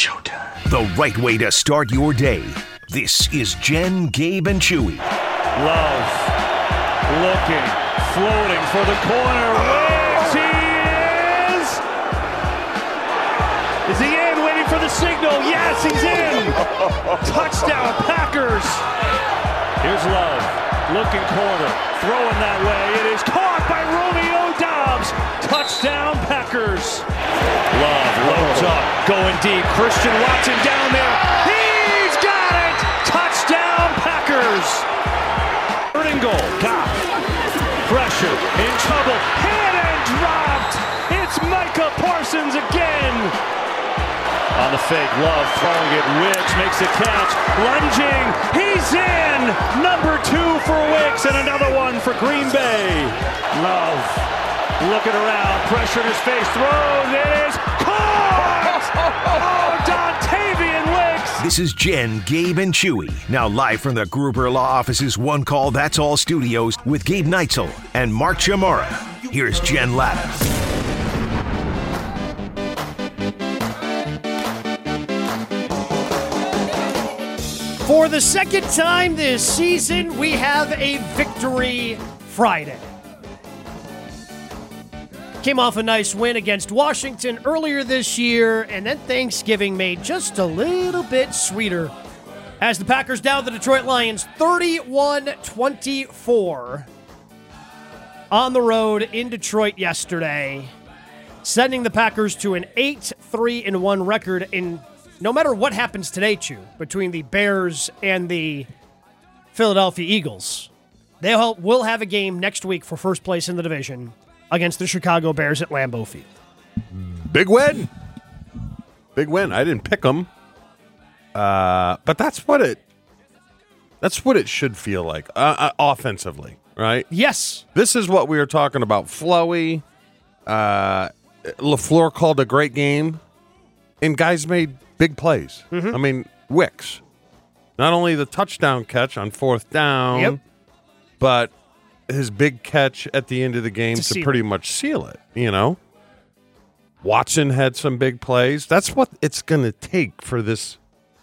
showtime. The right way to start your day. This is Jen, Gabe, and Chewy. Love looking, floating for the corner. Wicks, he is! Is he in? Waiting for the signal. Yes, he's in! Touchdown, Packers! Here's Love, looking corner, throwing that way. It is caught by Romeo Doubs. Touchdown, Packers. Love loads up, going deep. Christian Watson down there. He's got it! Touchdown, Packers! Third and goal. Goff. Pressure. In trouble. Hit and dropped. It's Micah Parsons again. On the fake. Love throwing it. Wicks makes a catch. Lunging. He's in. Number 2 for Wicks and another one for Green Bay. Love looking around. Pressure in his face. Throws. It is caught. Oh, Dontavian Wicks. This is Jen, Gabe, and Chewy. Now live from the Gruber Law Office's One Call That's All studios with Gabe Neitzel and Mark Chamora. Here's Jen Latta. For the second time this season, we have a Victory Friday. Came off a nice win against Washington earlier this year, and then Thanksgiving made just a little bit sweeter as the Packers down the Detroit Lions 31-24 on the road in Detroit yesterday, sending the Packers to an 8-3-1 record in no matter what happens today, Chew, between the Bears and the Philadelphia Eagles. They will have a game next week for first place in the division against the Chicago Bears at Lambeau Field. Big win. Big win. I didn't pick them. But that's what it should feel like offensively, right? Yes. This is what we were talking about. Flowy. LaFleur called a great game, and guys made big plays. Mm-hmm. I mean, Wicks. Not only the touchdown catch on 4th down, but his big catch at the end of the game to pretty much seal it, you know? Watson had some big plays. That's what it's going to take for this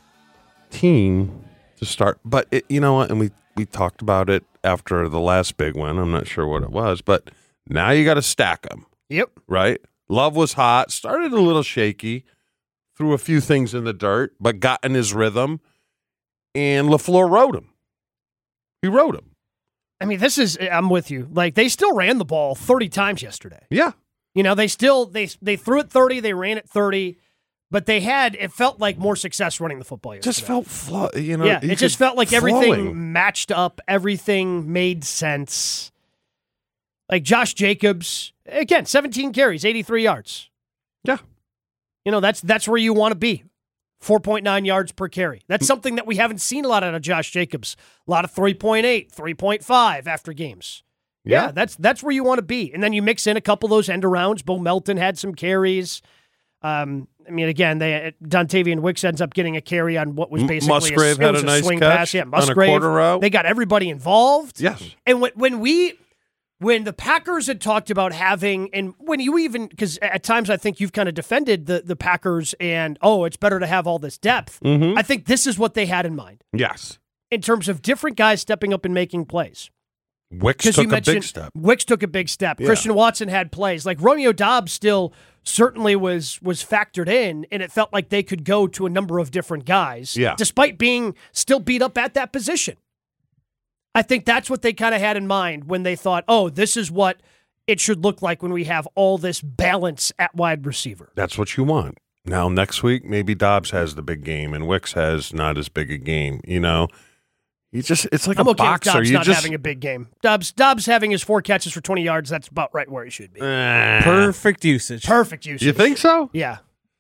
team to start. But you know what? And we talked about it after the last big one. I'm not sure what it was, but now you got to stack them. Yep. Right? Love was hot, started a little shaky, threw a few things in the dirt, but got in his rhythm, and LaFleur rode him. He rode him. I mean, I'm with you. Like, they still ran the ball 30 times yesterday. Yeah. You know, they threw it 30, they ran it 30, but it felt like more success running the football yesterday. Just felt, it just felt like everything matched up, everything made sense. Like Josh Jacobs, again, 17 carries, 83 yards. Yeah. You know, that's where you want to be. 4.9 yards per carry. That's something that we haven't seen a lot out of Josh Jacobs. A lot of 3.8, 3.5 after games. Yeah, that's where you want to be. And then you mix in a couple of those end arounds. Bo Melton had some carries. I mean, again, Dontavian Wicks ends up getting a carry on what was basically Musgrave had a nice swing catch pass. Yeah, on a Musgrave. quarter route. They got everybody involved. Yes. And when the Packers had talked about having, and when you even, because at times I think you've kind of defended the Packers and, it's better to have all this depth. Mm-hmm. I think this is what they had in mind. Yes. In terms of different guys stepping up and making plays. Wicks took a big step. Wicks took a big step. Yeah. Christian Watson had plays. Like Romeo Doubs still certainly was factored in, and it felt like they could go to a number of different guys, despite being still beat up at that position. I think that's what they kind of had in mind when they thought, this is what it should look like when we have all this balance at wide receiver. That's what you want. Now, next week, maybe Dobbs has the big game and Wicks has not as big a game, you know? It's like I'm a okay boxer. With Dobbs not having a big game. Dobbs having his 4 catches for 20 yards, that's about right where he should be. Perfect usage. You think so? Yeah.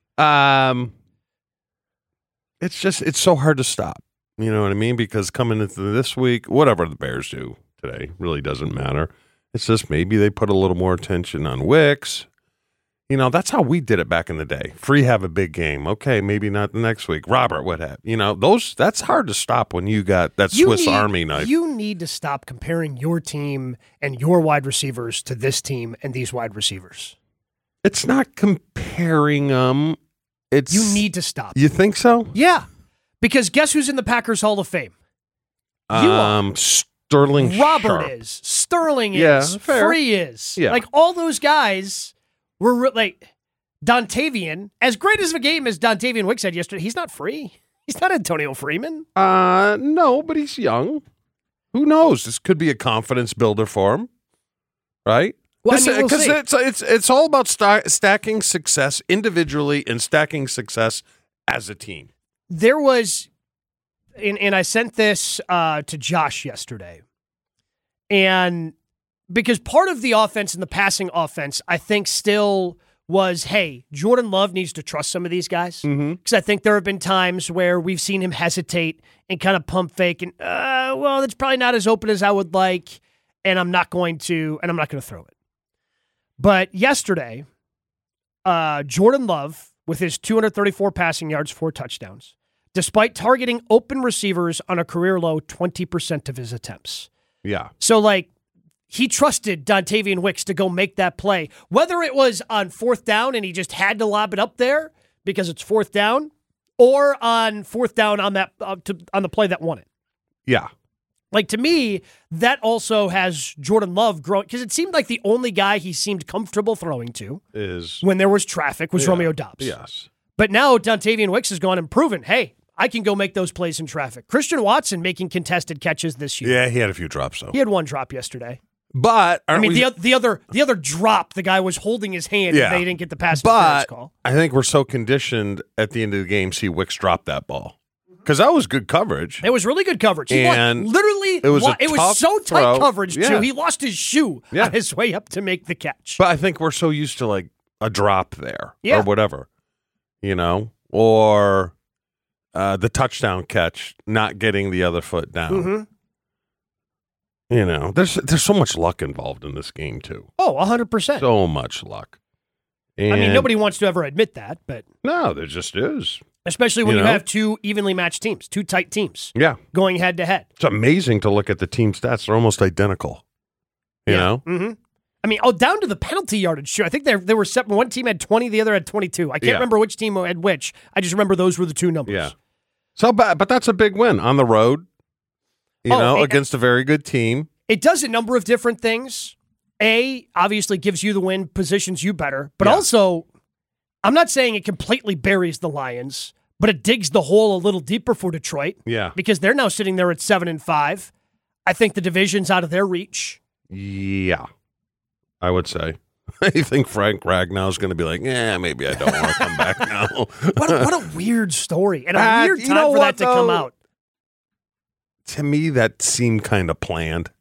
It's so hard to stop. You know what I mean? Because coming into this week, whatever the Bears do today really doesn't matter. It's just maybe they put a little more attention on Wicks. You know, that's how we did it back in the day. Free have a big game. Okay, maybe not the next week. Robert, what happened? You know, that's hard to stop when you got that Swiss Army knife. You need to stop comparing your team and your wide receivers to this team and these wide receivers. It's not comparing them. You need to stop. You think so? Yeah. Because guess who's in the Packers Hall of Fame? You are. Sterling Robert Sharp. is. Sterling Yeah, is. fair. Free is. Yeah. Like, all those guys were like Dontavian. As great as a game as Dontavian Wicks had yesterday, he's not free. He's not Antonio Freeman. No, but he's young. Who knows? This could be a confidence builder for him, right? Well, we'll Because see. it's all about stacking success individually and stacking success as a team. There was, and I sent this to Josh yesterday, and because part of the offense and the passing offense, I think still was, hey, Jordan Love needs to trust some of these guys. Because I think there have been times where we've seen him hesitate and kind of pump fake and, well, that's probably not as open as I would like, and I'm not going to throw it. But yesterday, Jordan Love, with his 234 passing yards, 4 touchdowns, despite targeting open receivers on a career low 20% of his attempts. Yeah. So, like, he trusted Dontavian Wicks to go make that play, whether it was on 4th down and he just had to lob it up there because it's 4th down, or on 4th down on that on the play that won it. Yeah. Like, to me, that also has Jordan Love growing, because it seemed like the only guy he seemed comfortable throwing to Is when there was traffic was Romeo Doubs. Yes. But now Dontavian Wicks has gone and proven, hey, I can go make those plays in traffic. Christian Watson making contested catches this year. Yeah, he had a few drops though. He had 1 drop yesterday. But I mean, the other drop, the guy was holding his hand Yeah. and they didn't get the pass interference But call. I think we're so conditioned at the end of the game, see Wicks drop that ball. Because that was good coverage. It was really good coverage. And literally, it was was so tight throw. coverage, Yeah. too. He lost his shoe Yeah. on his way up to make the catch. But I think we're so used to like a drop there Yeah. or whatever, or the touchdown catch, not getting the other foot down. There's so much luck involved in this game too. Oh, 100%. So much luck. And I mean, nobody wants to ever admit that, but No, there just is. especially when You you know? have 2 evenly matched teams, 2 tight teams Yeah. going head to head. It's amazing to look at the team stats. They're almost identical. You know? Mm-hmm. I mean, down to the penalty yardage. Sure, I think they were separate. One team had 20, the other had 22. I can't Yeah. remember which team had which. I just remember those were the 2 numbers. Yeah. So, but that's a big win on the road, against a very good team. It does a number of different things. Obviously gives you the win, positions you better. But also, I'm not saying it completely buries the Lions, but it digs the hole a little deeper for Detroit. Yeah. Because they're now sitting there at 7-5. I think the division's out of their reach. Yeah. I would say. I think Frank Ragnow's going to be like, maybe I don't want to come back now. What a weird story. And a weird you time know for what, that to come though? out. To me, that seemed kind of planned.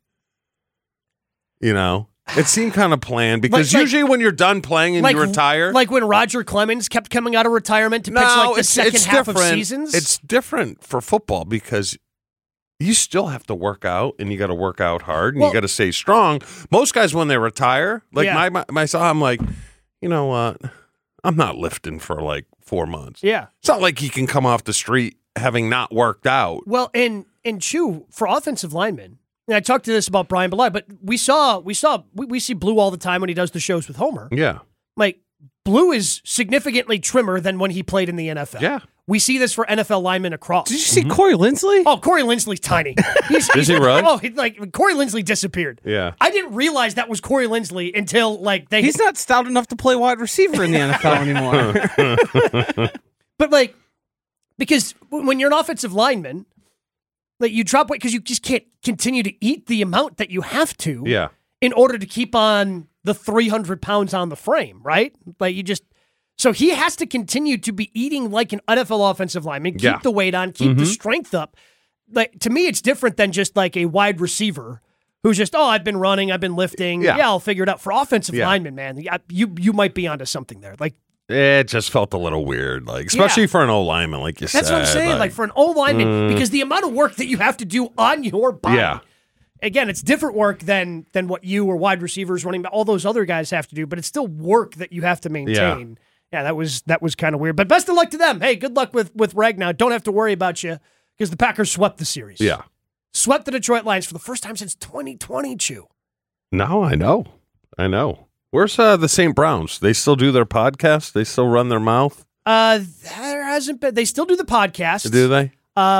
It seemed kind of planned because usually when you're done playing and you retire. Like when Roger Clemens kept coming out of retirement to pitch like the second half of seasons. It's different for football because you still have to work out and you got to work out hard and you got to stay strong. Most guys, when they retire, like myself, I'm like, you know what? I'm not lifting for like 4 months. Yeah. It's not like he can come off the street having not worked out. Well, and Chew, for offensive linemen, and I talked to this about Brian Belay, but we see Blue all the time when he does the shows with Homer. Yeah. Like, Blue is significantly trimmer than when he played in the NFL. Yeah. We see this for NFL linemen across. Did you see Corey Linsley? Oh, Corey Linsley's tiny. Is he really? Oh, Corey Linsley disappeared. Yeah. I didn't realize that was Corey Linsley until He's not stout enough to play wide receiver in the NFL anymore. But because when you're an offensive lineman, you drop weight because you just can't continue to eat the amount that you have to. Yeah. In order to keep on the 300 pounds on the frame, right? So he has to continue to be eating like an NFL offensive lineman, keep the weight on, keep the strength up. To me, it's different than just like a wide receiver who's just, I've been running, I've been lifting. Yeah, I'll figure it out. For offensive linemen, man, you might be onto something there. It just felt a little weird, especially for an O lineman, like you said. That's what I'm saying. For an O lineman, because the amount of work that you have to do on your body. Yeah. Again, it's different work than what you or wide receivers, running back, all those other guys have to do, but it's still work that you have to maintain. Yeah, that was kind of weird. But best of luck to them. Hey, good luck with Ragnow. Don't have to worry about you because the Packers swept the series. Yeah. Swept the Detroit Lions for the first time since 2020, Chew. No, I know. Where's the St. Browns? They still do their podcast? They still run their mouth? There hasn't been. They still do the podcast. Do they?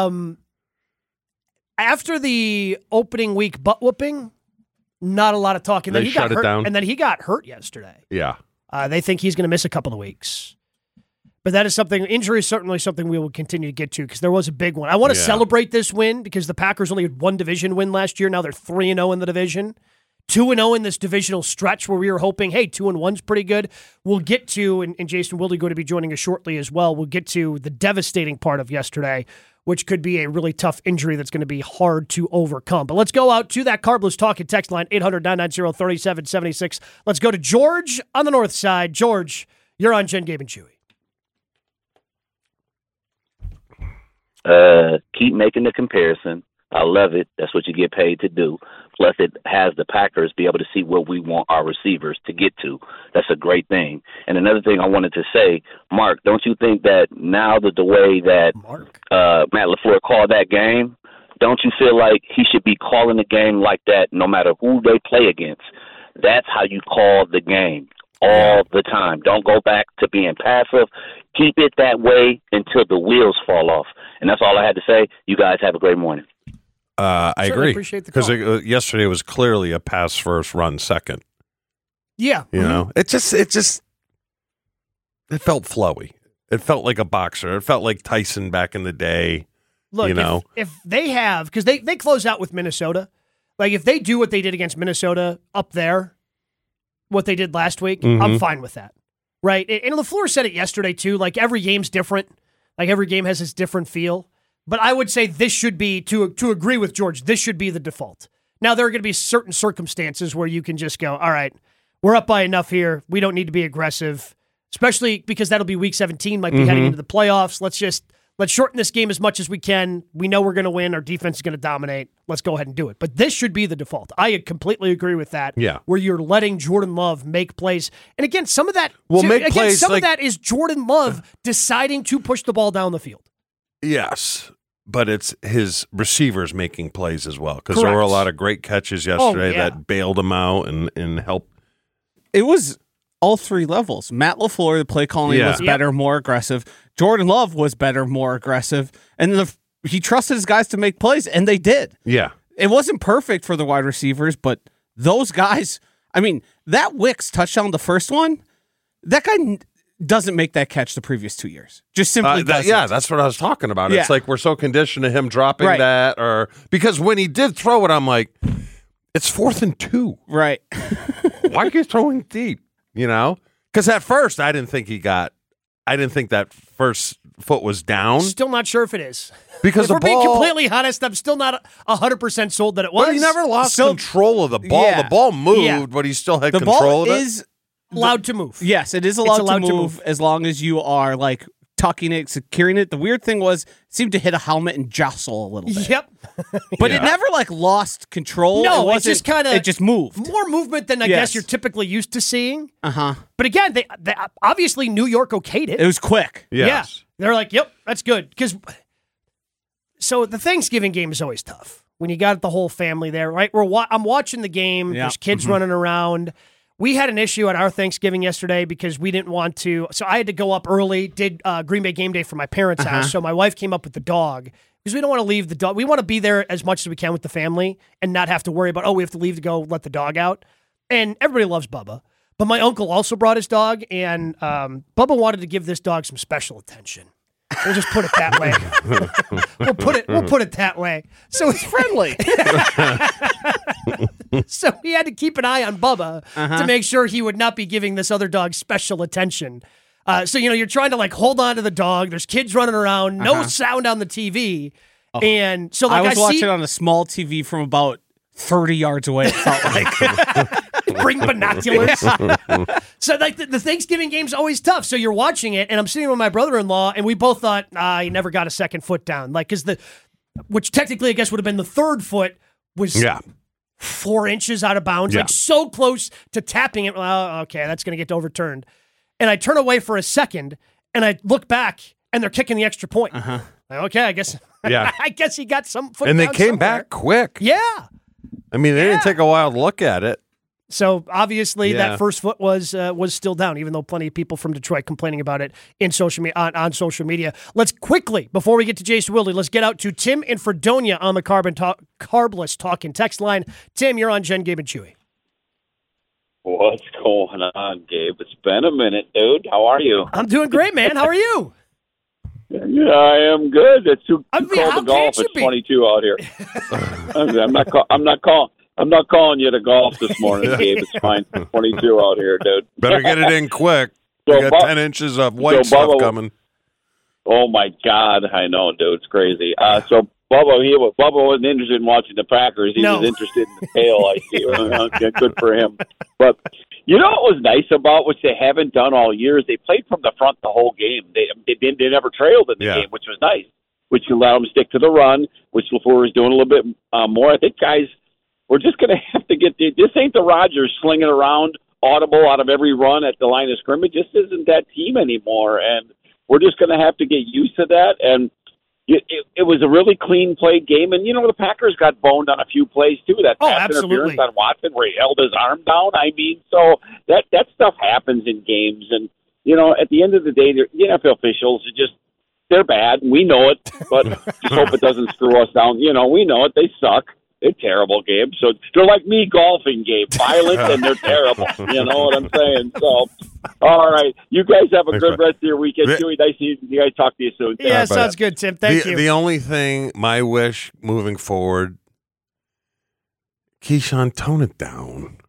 After the opening week butt whooping, not a lot of talking. They shut it down. And then he got hurt yesterday. Yeah. They think he's going to miss a couple of weeks. But that is something, injury is certainly something we will continue to get to because there was a big one. I want to celebrate this win because the Packers only had one division win last year. Now they're 3-0 in the division. 2-0 in this divisional stretch where we were hoping, hey, 2-1's pretty good. We'll get to, and Jason Wilde going to be joining us shortly as well, we'll get to the devastating part of yesterday, which could be a really tough injury that's going to be hard to overcome. But let's go out to that Carbless Talk and text line, 800-990-3776. Let's go to George on the north side. George, you're on Jen, Gabe, and Chewy. Keep making the comparison. I love it. That's what you get paid to do. Plus, it has the Packers be able to see where we want our receivers to get to. That's a great thing. And another thing I wanted to say, Mark, don't you think that now the way that Matt LaFleur called that game, don't you feel like he should be calling a game like that no matter who they play against? That's how you call the game all the time. Don't go back to being passive. Keep it that way until the wheels fall off. And that's all I had to say. You guys have a great morning. I agree. Appreciate the because call. yesterday was clearly a pass first, run second. Yeah. You know, it felt flowy. It felt like a boxer. It felt like Tyson back in the day. Look, if they have, because they close out with Minnesota, like if they do what they did against Minnesota up there, what they did last week, I'm fine with that. Right? And LaFleur said it yesterday too, like every game's different. Like every game has its different feel. But I would say this should be, to agree with George, this should be the default. Now, there are going to be certain circumstances where you can just go, all right, we're up by enough here. We don't need to be aggressive, especially because that'll be week 17, might be heading into the playoffs. Let's shorten this game as much as we can. We know we're going to win. Our defense is going to dominate. Let's go ahead and do it. But this should be the default. I completely agree with that. Yeah. Where you're letting Jordan Love make plays. And again, some of that, of that is Jordan Love deciding to push the ball down the field. Yes. But it's his receivers making plays as well because there were a lot of great catches yesterday that bailed him out and helped. It was all three levels. Matt LaFleur, the play calling was better, more aggressive. Jordan Love was better, more aggressive. And he trusted his guys to make plays, and they did. Yeah. It wasn't perfect for the wide receivers, but those guys, I mean, that Wicks touchdown, the first one, that guy doesn't make that catch the previous 2 years. Just simply doesn't. Yeah, that's what I was talking about. Yeah. It's like we're so conditioned to him dropping that, or because when he did throw it, I'm like, it's 4th and 2. Right. Why are you throwing deep? You know? Because at first I didn't think that first foot was down. Still not sure if it is. Because if we're being completely honest, I'm still not 100% sold that it was. But he never lost control of the ball. Yeah. The ball moved, but he still had control of it. The ball is allowed to move. Yes, it is allowed to move as long as you are like tucking it, securing it. The weird thing was it seemed to hit a helmet and jostle a little bit. Yep. But it never like lost control. No, it just kind of it just moved. More movement than I guess you're typically used to seeing. Uh-huh. But again, they obviously New York okayed it. It was quick. Yes. Yeah. They're like, "Yep, that's good." So the Thanksgiving game is always tough when you got the whole family there, right? I'm watching the game. There's kids running around. We had an issue at our Thanksgiving yesterday because we didn't want to. So I had to go up early, did Green Bay game day for my parents' house. So my wife came up with the dog because we don't want to leave the dog. We want to be there as much as we can with the family and not have to worry about, we have to leave to go let the dog out. And everybody loves Bubba. But my uncle also brought his dog, and Bubba wanted to give this dog some special attention. We'll just put it that way. We'll put it that way. So it's friendly. So he had to keep an eye on Bubba to make sure he would not be giving this other dog special attention. So you're trying to like hold on to the dog. There's kids running around, no sound on the TV, and so like I was watching on a small TV from about 30 yards away. It felt like. Bring binoculars. So like the Thanksgiving game's always tough. So you're watching it, and I'm sitting with my brother-in-law, and we both thought, he never got a second foot down. Like, which technically I guess would have been the third foot was 4 inches out of bounds, like so close to tapping it. Well, okay, that's going to get overturned. And I turn away for a second, and I look back, and they're kicking the extra point. Okay, I guess. Yeah. I guess he got some foot. And they down came somewhere. back quick. Yeah. I mean, they didn't take a while to look at it. So obviously that first foot was still down, even though plenty of people from Detroit complaining about it in on social media. Let's quickly, before we get to Jason Wilde, let's get out to Tim in Fredonia on the Carbless Talking text line. Tim, you're on Jen, Gabe, and Chewy. What's going on, Gabe? It's been a minute, dude. How are you? I'm doing great, man. How are you? Yeah, I am good. It's too cold to golf. It's 22 out here. I'm not calling you to golf this morning, Gabe. It's fine. 22 out here, dude. Better get it in quick. You got 10 inches of white stuff coming. Oh my God, I know, dude. It's crazy. So Bubba wasn't interested in watching the Packers. He was interested in the tail. I see. Good for him. But you know what was nice about, which they haven't done all year, is they played from the front the whole game. They never trailed in the game, which was nice, which allowed them to stick to the run, which LaFleur is doing a little bit more. I think, guys, we're just going to have to get this ain't the Rodgers slinging around audible out of every run at the line of scrimmage. This isn't that team anymore, and we're just going to have to get used to that. And it was a really clean play game. And, the Packers got boned on a few plays, too. That pass interference on Watson where he held his arm down. I mean, so that stuff happens in games. And, at the end of the day, the NFL officials are they're bad. We know it, but just hope it doesn't screw us down. We know it. They suck. They're terrible, Gabe. So they're like me golfing, Gabe. Violent, and they're terrible. You know what I'm saying? So, all right. You guys have a good rest of your weekend. Chewy, nice to see you guys. Talk to you soon. Yeah, sounds good, Tim. Thank you. The only thing, my wish moving forward, Keyshawn, tone it down.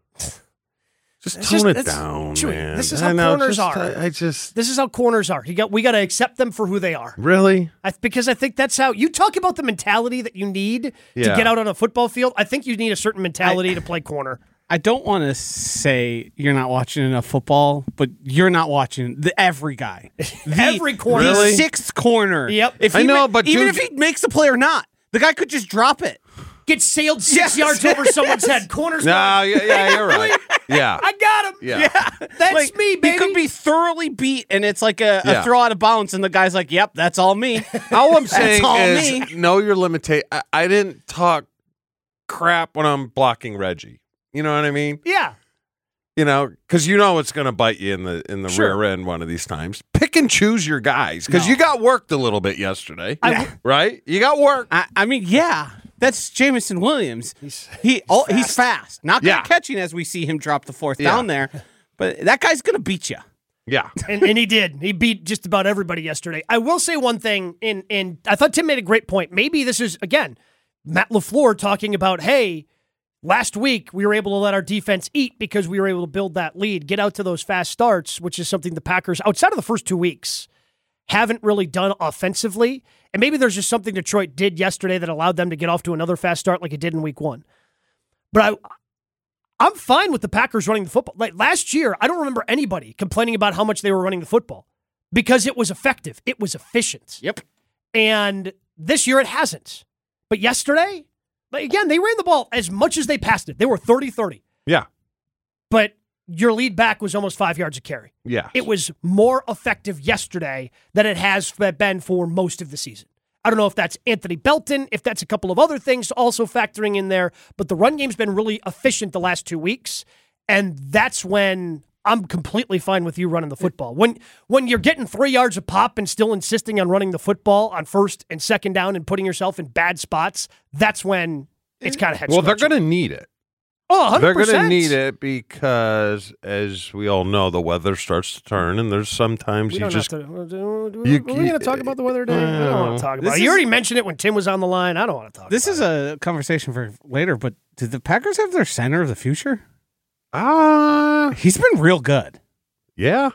Just tone it down, Chewy, man. This is how corners are. This is how corners are. We got to accept them for who they are. Really? Because I think that's how you talk about the mentality that you need to get out on a football field. I think you need a certain mentality to play corner. I don't want to say you're not watching enough football, but you're not watching every guy. Every corner. The sixth corner. Yep. If he makes the play or not, the guy could just drop it. Get sailed 6 yards over someone's head. Corner's no, you're right. Yeah. I got him. Yeah. That's me, baby. He could be thoroughly beat, and it's like a throw out of bounds, and the guy's like, yep, that's all me. All I'm saying is know your limitation. I didn't talk crap when I'm blocking Reggie. You know what I mean? Yeah. Because it's going to bite you in the rear end one of these times. Pick and choose your guys, because you got worked a little bit yesterday, right? You got worked. I mean, yeah. That's Jamison Williams. He's fast. Not good at catching as we see him drop the fourth down there, but that guy's going to beat you. Yeah. and he did. He beat just about everybody yesterday. I will say one thing, and I thought Tim made a great point. Maybe this is, again, Matt LaFleur talking about, hey, last week we were able to let our defense eat because we were able to build that lead, get out to those fast starts, which is something the Packers, outside of the first 2 weeks, haven't really done offensively. And maybe there's just something Detroit did yesterday that allowed them to get off to another fast start like it did in week 1. But I'm fine with the Packers running the football. Like last year, I don't remember anybody complaining about how much they were running the football because it was effective. It was efficient. Yep. And this year it hasn't. But yesterday, again, they ran the ball as much as they passed it. They were 30-30. Yeah. But your lead back was almost 5 yards a carry. Yeah. It was more effective yesterday than it has been for most of the season. I don't know if that's Anthony Belton, if that's a couple of other things also factoring in there, but the run game's been really efficient the last 2 weeks, and that's when I'm completely fine with you running the football. When you're getting 3 yards a pop and still insisting on running the football on first and second down and putting yourself in bad spots, that's when it's kind of head Well, they're going to need it. Oh, 100%. They're going to need it because, as we all know, the weather starts to turn, and there's sometimes we're going to talk about the weather today? I don't want to talk about it. You already mentioned it when Tim was on the line. I don't want to talk about it. This is a conversation for later, but did the Packers have their center of the future? He's been real good. Yeah.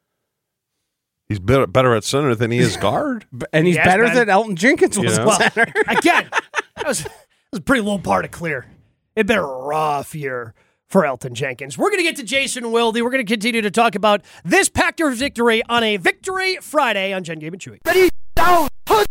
He's better at center than he is guard. And he's better than Elton Jenkins was at center. Again, that was a pretty low bar to clear. It'd been a rough year for Elton Jenkins. We're going to get to Jason Wilde. We're going to continue to talk about this Packers victory on a Victory Friday on Jen, Gabe, and Chewy. Ready, down, put.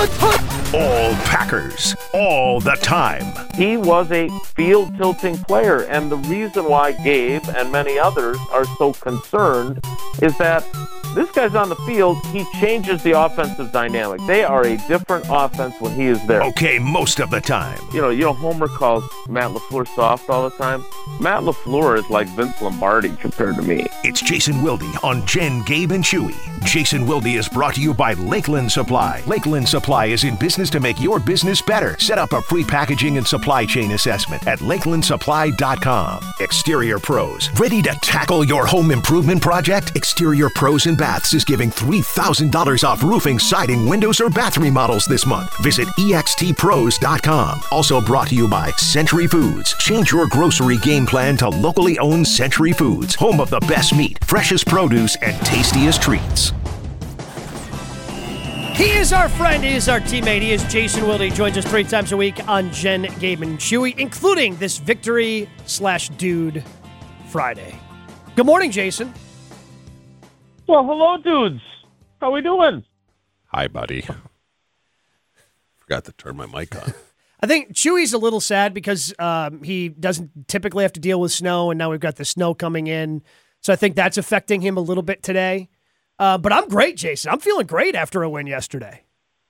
All Packers, all the time. He was a field-tilting player, and the reason why Gabe and many others are so concerned is that this guy's on the field, he changes the offensive dynamic. They are a different offense when he is there. Okay, most of the time. You know, Homer calls Matt LaFleur soft all the time. Matt LaFleur is like Vince Lombardi compared to me. It's Jason Wilde on Jen, Gabe, and Chewy. Jason Wilde is brought to you by Lakeland Supply. Lakeland Supply is in business to make your business better. Set up a free packaging and supply chain assessment at lakelandsupply.com. Exterior Pros. Ready to tackle your home improvement project? Exterior Pros and Baths is giving $3,000 off roofing, siding, windows, or bath remodels this month. Visit extpros.com. Also brought to you by Century Foods. Change your grocery game plan to locally owned Century Foods, home of the best meat, freshest produce, and tastiest treats. He is our friend. He is our teammate. He is Jason Wilde. He joins us 3 times a week on Jen, Gabe, and Chewy, including this Victory/Dude Friday. Good morning, Jason. Well, hello, dudes. How we doing? Hi, buddy. Forgot to turn my mic on. I think Chewy's a little sad because he doesn't typically have to deal with snow, and now we've got the snow coming in. So I think that's affecting him a little bit today. But I'm great, Jason. I'm feeling great after a win yesterday.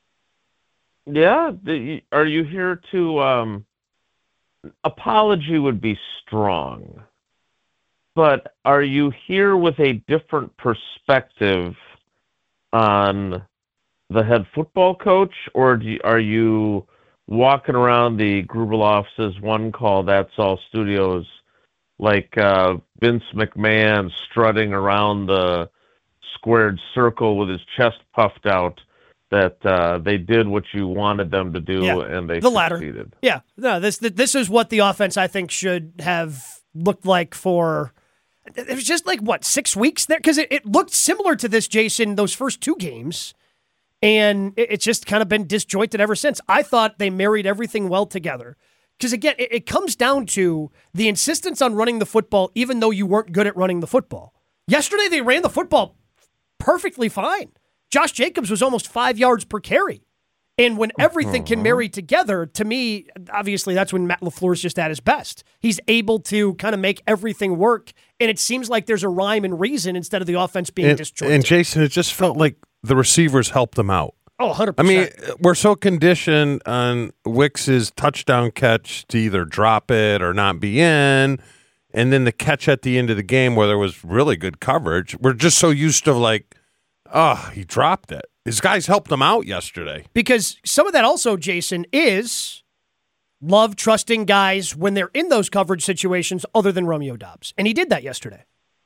Yeah? Are you here to... apology would be strong. But are you here with a different perspective on the head football coach? Or are you walking around the Grubel office's One Call, That's All studios like Vince McMahon strutting around the squared circle with his chest puffed out that they did what you wanted them to do, and they succeeded? Yeah, no, this is what the offense, I think, should have looked like for... It was just like, 6 weeks there? Because it looked similar to this, Jason, those first 2 games, and it's just kind of been disjointed ever since. I thought they married everything well together. Because, again, it comes down to the insistence on running the football, even though you weren't good at running the football. Yesterday, they ran the football perfectly fine. Josh Jacobs was almost 5 yards per carry. And when everything can marry together, to me, obviously, that's when Matt LaFleur's just at his best. He's able to kind of make everything work, and it seems like there's a rhyme and reason instead of the offense being disjointed. And, Jason, it just felt like the receivers helped them out. Oh, 100%. I mean, we're so conditioned on Wicks's touchdown catch to either drop it or not be in, and then the catch at the end of the game where there was really good coverage. We're just so used to he dropped it. His guys helped him out yesterday. Because some of that also, Jason, is Love trusting guys when they're in those coverage situations other than Romeo Doubs. And he did that yesterday.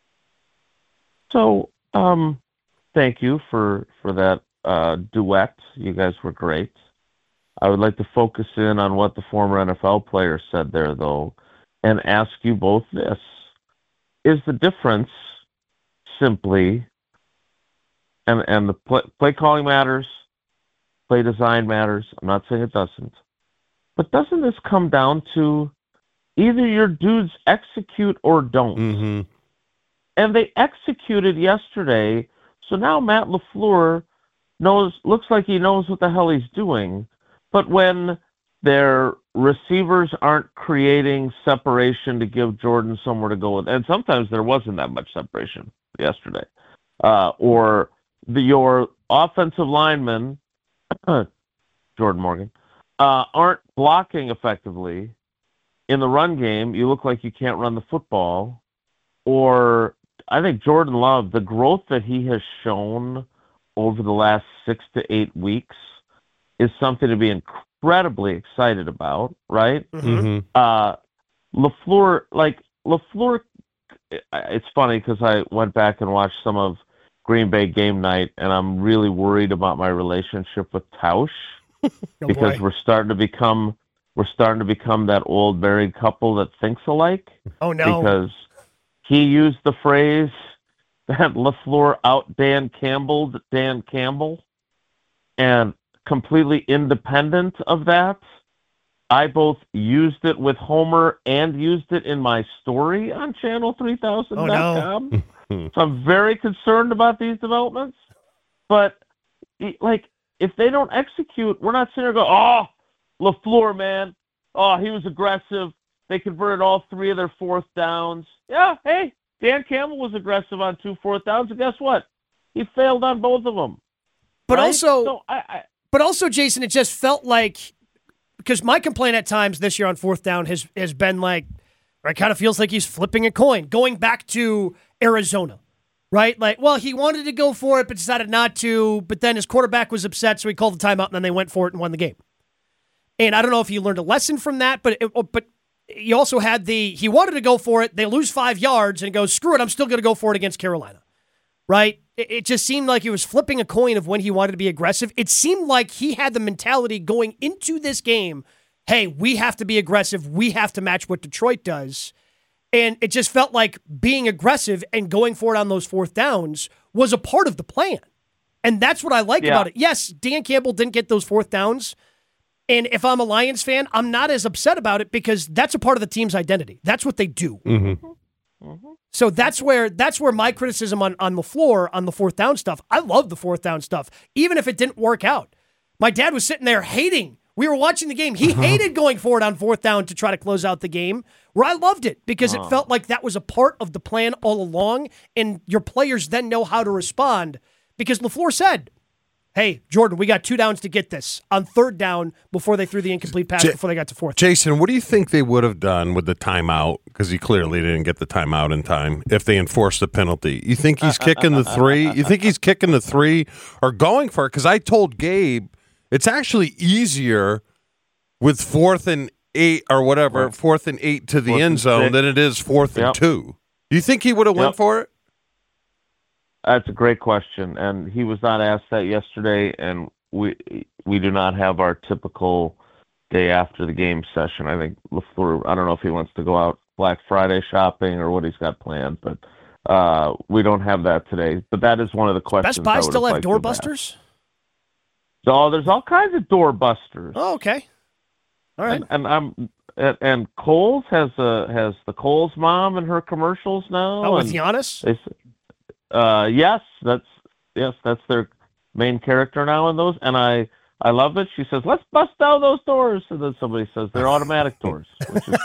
So, thank you for that duet. You guys were great. I would like to focus in on what the former NFL player said there, though, and ask you both this. Is the difference simply... And the play calling matters, play design matters. I'm not saying it doesn't. But doesn't this come down to either your dudes execute or don't? Mm-hmm. And they executed yesterday, so now Matt LaFleur looks like he knows what the hell he's doing. But when their receivers aren't creating separation to give Jordan somewhere to go with, and sometimes there wasn't that much separation yesterday, or your offensive linemen, Jordan Morgan, aren't blocking effectively in the run game, you look like you can't run the football. Or I think Jordan Love, the growth that he has shown over the last 6 to 8 weeks is something to be incredibly excited about, right? Mm-hmm. LaFleur, it's funny because I went back and watched some of Green Bay game night, and I'm really worried about my relationship with Tausch because we're starting to become that old married couple that thinks alike. Oh no! Because he used the phrase that LaFleur out Dan Campbell, and completely independent of that, I both used it with Homer and used it in my story on channel3000.com. Oh, no. So I'm very concerned about these developments. But, if they don't execute, we're not sitting there going, oh, LaFleur, man. Oh, he was aggressive. They converted all 3 of their 4th downs. Yeah, hey, Dan Campbell was aggressive on 2 4th downs, and guess what? He failed on both of them. But right? also, Jason, it just felt like, because my complaint at times this year on fourth down has been like, it kind of feels like he's flipping a coin, going back to Arizona, right? Like, well, he wanted to go for it, but decided not to, but then his quarterback was upset, so he called the timeout, and then they went for it and won the game. And I don't know if he learned a lesson from that, but he also had he wanted to go for it, they lose 5 yards, and he goes, screw it, I'm still going to go for it against Carolina, right? It just seemed like he was flipping a coin of when he wanted to be aggressive. It seemed like he had the mentality going into this game, hey, we have to be aggressive. We have to match what Detroit does. And it just felt like being aggressive and going for it on those fourth downs was a part of the plan. And that's what I like about it. Yes, Dan Campbell didn't get those fourth downs. And if I'm a Lions fan, I'm not as upset about it because that's a part of the team's identity. That's what they do. Mm-hmm. So that's where my criticism on LaFleur on the fourth down stuff. I love the fourth down stuff, even if it didn't work out. My dad was sitting there hating. We were watching the game. He hated going for it on fourth down to try to close out the game, where I loved it because it felt like that was a part of the plan all along, and your players then know how to respond because LaFleur said, hey, Jordan, we got 2 downs to get this on third down before they threw the incomplete pass before they got to fourth. Jason, what do you think they would have done with the timeout? Because he clearly didn't get the timeout in time if they enforced the penalty. You think he's kicking the 3? You think he's kicking the 3 or going for it? Because I told Gabe it's actually easier with 4th and 8 or whatever, 4th and 8 to the end zone than it is 4th and 2. Do you think he would have went for it? That's a great question, and he was not asked that yesterday, and we do not have our typical day after the game session. I think LaFleur, I don't know if he wants to go out Black Friday shopping or what he's got planned, but we don't have that today. But that is one of the questions. Best Buy still have doorbusters? So there's all kinds of doorbusters. Oh, okay. All right. And Kohl's has the Kohl's mom in her commercials now. Oh, with Giannis? Yes, that's their main character now in those, and I love it. She says, "Let's bust down those doors," and then somebody says they're automatic doors. Which is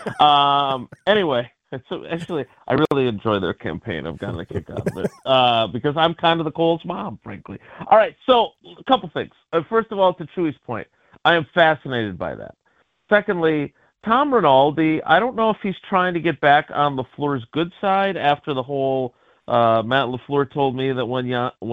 anyway, so actually, I really enjoy their campaign. I've gotten a kick out of it because I'm kind of the Kohl's mom, frankly. All right, so a couple things. First of all, to Chewy's point, I am fascinated by that. Secondly, Tom Rinaldi, I don't know if he's trying to get back on LaFleur's good side after the whole. Matt LaFleur told me that when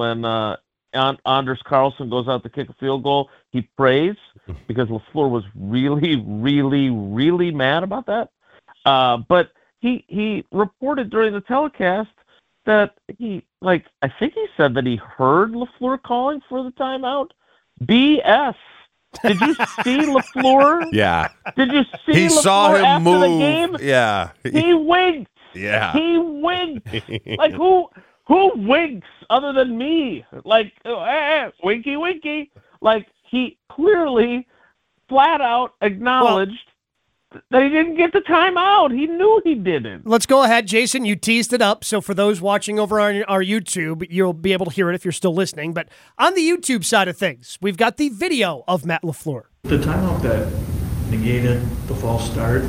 Anders Carlson goes out to kick a field goal, he prays because LaFleur was really, really, really mad about that. But he reported during the telecast that I think he said that he heard LaFleur calling for the timeout. BS. Did you see LaFleur? Yeah. Did you see he LaFleur saw him after move. The game? Yeah. He winked. Yeah. He winked. Like, who winks other than me? Like, winky, winky. Like, he clearly flat out acknowledged that he didn't get the timeout. He knew he didn't. Let's go ahead, Jason. You teased it up, so for those watching over our YouTube, you'll be able to hear it if you're still listening. But on the YouTube side of things, we've got the video of Matt LaFleur. The timeout that negated the false start,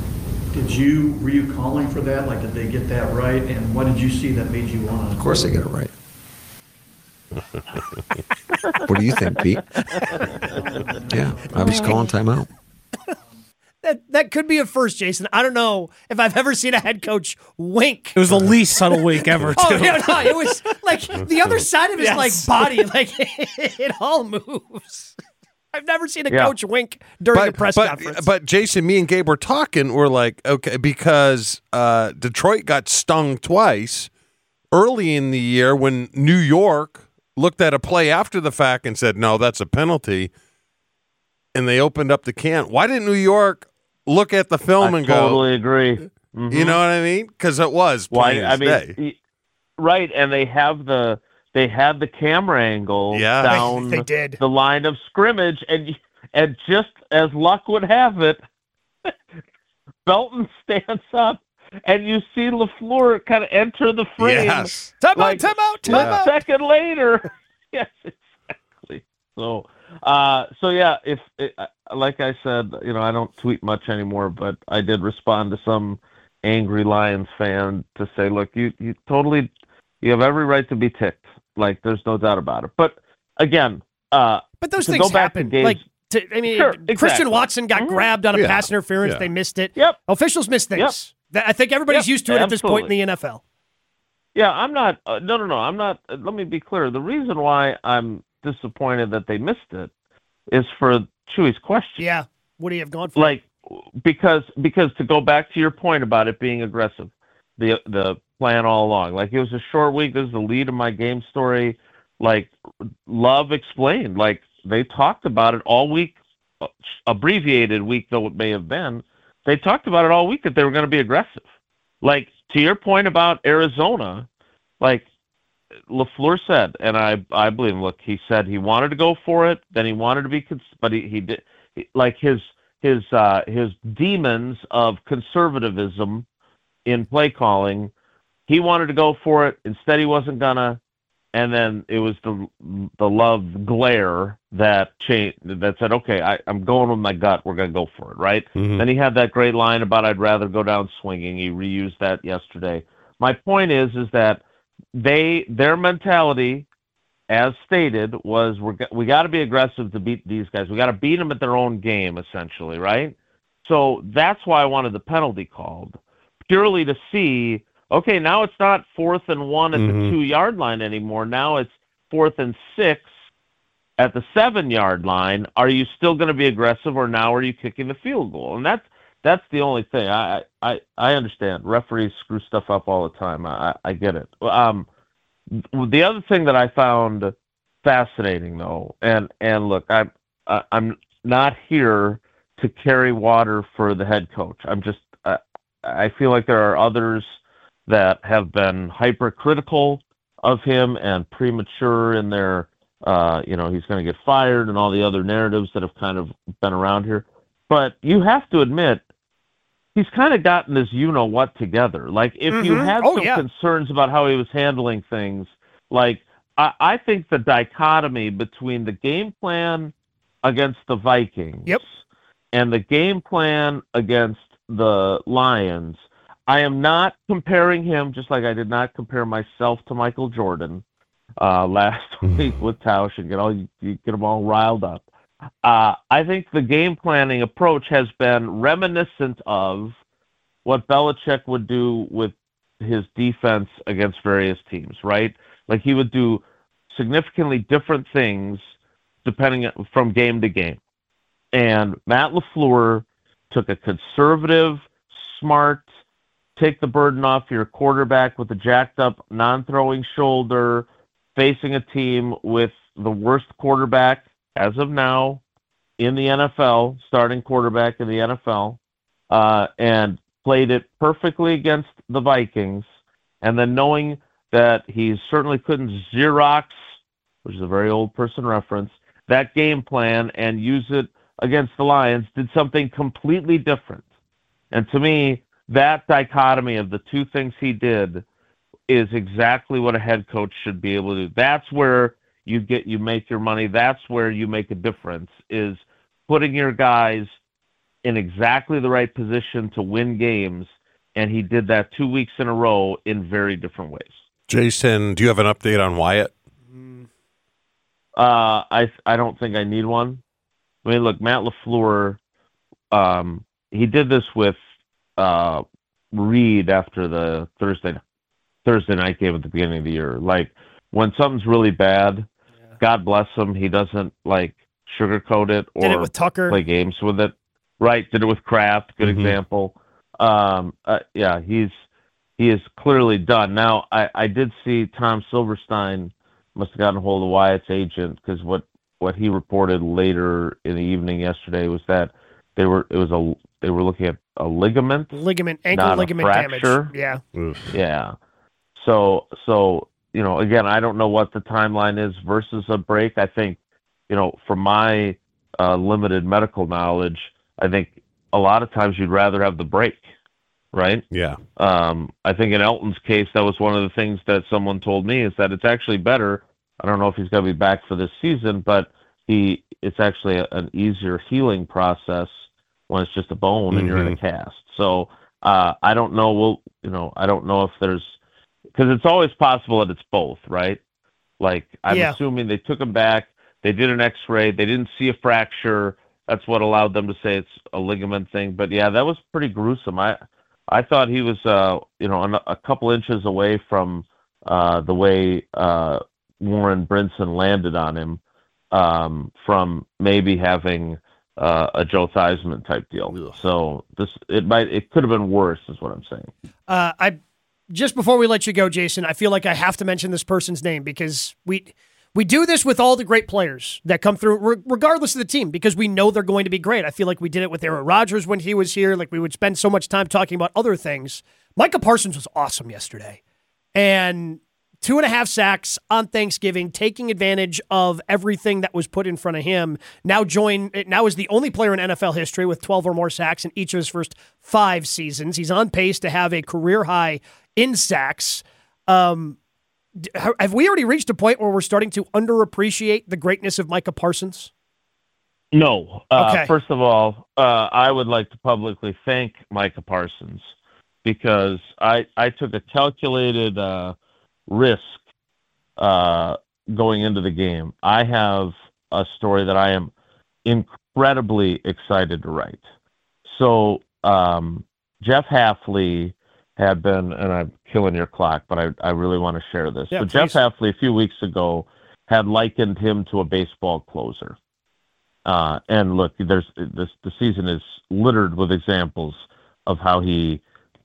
were you calling for that? Like, did they get that right? And what did you see that made you want to? Of course they get it right. What do you think, Pete? Yeah, I was calling timeout. That could be a first, Jason. I don't know if I've ever seen a head coach wink. It was the least subtle wink ever, too. Oh, no, it was like the other side of his body, like it all moves. I've never seen a coach wink during a press conference. But Jason, me and Gabe were talking. We're like, okay, because Detroit got stung twice early in the year when New York looked at a play after the fact and said, no, that's a penalty. And they opened up the can. Why didn't New York look at the film and go? I totally agree. Mm-hmm. You know what I mean? Because it was plain as day. Right, and they had the camera angle down they did. The line of scrimmage, and just as luck would have it, Belton stands up, and you see LaFleur kind of enter the frame. Yes. Time out. A second later. Yes, exactly. So yeah, like I said, I don't tweet much anymore, but I did respond to some angry Lions fan to say, look, you have every right to be ticked. Like, there's no doubt about it. But again, but those things happen. Games, Christian Watson got grabbed on a pass interference. They missed it. Yep. Officials miss things. I think everybody's used to it at this point in the NFL. Yeah, I'm not. No. I'm not. Let me be clear. The reason why I'm disappointed that they missed it is for Chewy's question. Yeah. Would he have gone for it? Because to go back to your point about it being aggressive, the plan all along. Like, it was a short week. This is the lead of my game story. Like, Love explained. Like, they talked about it all week, abbreviated week though it may have been. They talked about it all week that they were going to be aggressive. Like, to your point about Arizona, like LaFleur said, and I believe him. Look, he said he wanted to go for it. Then he wanted to be, but he did. Like, his demons of conservatism in play calling, he wanted to go for it. Instead, he wasn't gonna. And then it was the Love glare that changed, that said, okay, I'm going with my gut. We're going to go for it, right? Mm-hmm. Then he had that great line about I'd rather go down swinging. He reused that yesterday. My point is that their mentality, as stated, was we got to be aggressive to beat these guys. We got to beat them at their own game, essentially, right? So that's why I wanted the penalty called, purely to see, okay, now it's not 4th and 1 at the 2-yard line anymore. Now it's 4th and 6 at the 7-yard line. Are you still going to be aggressive, or now are you kicking the field goal? And that's the only thing. I understand. Referees screw stuff up all the time. I get it. The other thing that I found fascinating, though, and look, I'm not here to carry water for the head coach. I feel like there are others that have been hypercritical of him and premature in their, he's going to get fired and all the other narratives that have kind of been around here. But you have to admit, he's kind of gotten this you-know-what together. Like, if you had concerns about how he was handling things, like, I think the dichotomy between the game plan against the Vikings and the game plan against the Lions, I am not comparing him, just like I did not compare myself to Michael Jordan last week with Tausch and get them all riled up. I think the game planning approach has been reminiscent of what Belichick would do with his defense against various teams, right? Like, he would do significantly different things depending from game to game. And Matt LaFleur took a conservative, smart, take the burden off your quarterback with a jacked up, non-throwing shoulder, facing a team with the worst quarterback as of now in the NFL, starting quarterback in the NFL, and played it perfectly against the Vikings. And then knowing that he certainly couldn't Xerox, which is a very old person reference, that game plan and use it against the Lions, did something completely different. And to me, that dichotomy of the two things he did is exactly what a head coach should be able to do. That's where you make your money. That's where you make a difference, is putting your guys in exactly the right position to win games. And he did that 2 weeks in a row in very different ways. Jason, do you have an update on Wyatt? I don't think I need one. I mean, look, Matt LaFleur, he did this with Reed after the Thursday night game at the beginning of the year. Like, when something's really bad, God bless him, he doesn't sugarcoat it or did it with Tucker, play games with it. Right? Did it with Kraft. Good example. He is clearly done. Now, I did see Tom Silverstein must have gotten a hold of Wyatt's agent, because what he reported later in the evening yesterday was that they were looking at a ligament, ankle ligament fracture. Damage. Yeah. Yeah. So again, I don't know what the timeline is versus a break. I think, from my limited medical knowledge, I think a lot of times you'd rather have the break, right? Yeah. I think in Elton's case, that was one of the things that someone told me, is that it's actually better. I don't know if he's going to be back for this season, but it's actually an easier healing process when it's just a bone and you're in a cast. So I don't know. I don't know if there's, because it's always possible that it's both, right? Like, I'm assuming they took him back. They did an X-ray. They didn't see a fracture. That's what allowed them to say it's a ligament thing. But yeah, that was pretty gruesome. I thought he was, a couple inches away from the way Warren Brinson landed on him, from maybe having a Joe Theismann type deal. So it could have been worse, is what I'm saying. Just before we let you go, Jason, I feel like I have to mention this person's name because we do this with all the great players that come through, regardless of the team, because we know they're going to be great. I feel like we did it with Aaron Rodgers when he was here. Like, we would spend so much time talking about other things. Micah Parsons was awesome yesterday. And 2.5 sacks on Thanksgiving, taking advantage of everything that was put in front of him. Now is the only player in NFL history with 12 or more sacks in each of his first 5 seasons. He's on pace to have a career high in sacks. Have we already reached a point where we're starting to underappreciate the greatness of Micah Parsons? No. Okay. First of all, I would like to publicly thank Micah Parsons because I took a calculated risk going into the game. I have a story that I am incredibly excited to write. So Jeff Hafley had been, and I'm killing your clock, but I really want to share this. Yeah, but Jeff Hafley, a few weeks ago, had likened him to a baseball closer. And look, the season is littered with examples of how he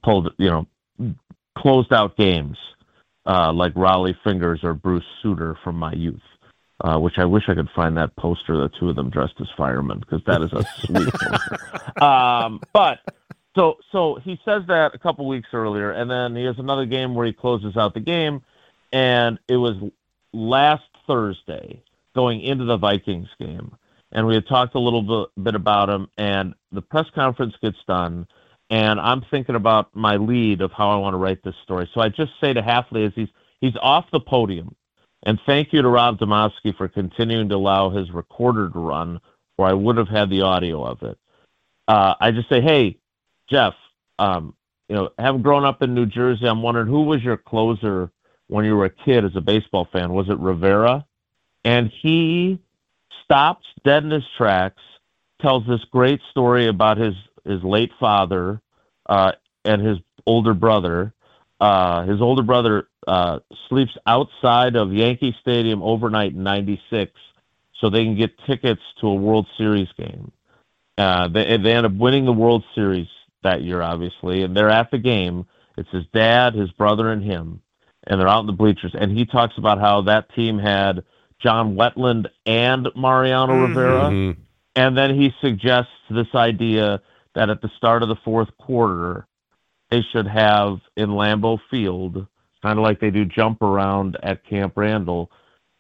closed out games, like Raleigh Fingers or Bruce Sutter from my youth, which I wish I could find that poster, the two of them dressed as firemen, because that is a sweet poster. But so he says that a couple weeks earlier, and then he has another game where he closes out the game, and it was last Thursday going into the Vikings game. And we had talked a little bit about him, and the press conference gets done, and I'm thinking about my lead of how I want to write this story. So I just say to Hafley as he's off the podium, and thank you to Rob Domofsky for continuing to allow his recorder to run, or I would have had the audio of it. I just say, hey, Jeff, having grown up in New Jersey, I'm wondering who was your closer when you were a kid as a baseball fan? Was it Rivera? And he stops dead in his tracks, tells this great story about his late father and his older brother. His older brother sleeps outside of Yankee Stadium overnight in '96 so they can get tickets to a World Series game. They end up winning the World Series that year, obviously, and they're at the game. It's his dad, his brother, and him, and they're out in the bleachers. And he talks about how that team had John Wetland and Mariano Rivera. Mm-hmm. And then he suggests this idea that at the start of the fourth quarter, they should have in Lambeau Field, kind of like they do jump around at Camp Randall,